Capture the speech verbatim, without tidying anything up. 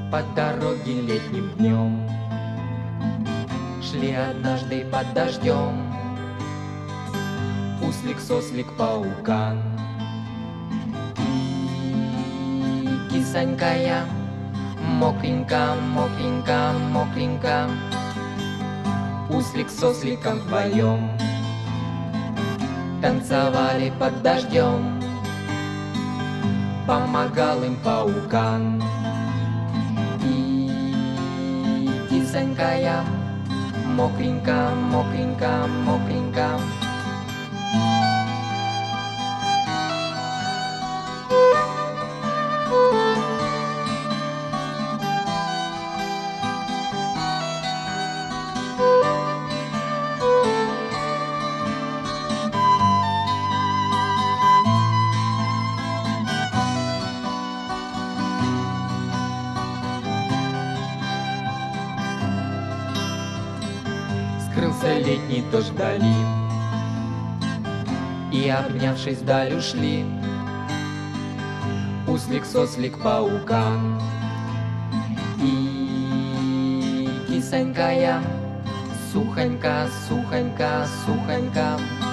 по дороге летним днем. Шли однажды под дождем Услик, сослик, паукан и кисонька я. Мокренько, мокренько, мокренько, Услик с осликом вдвоем танцевали под дождем. Помогал им паукан и кисонька я. Мокренько, мокренько, мокренько. Скрылся летний дождь вдали, и, обнявшись, вдаль ушли Услик, сослик, паукан и кисонька я. Сухонька, сухонька, сухонька.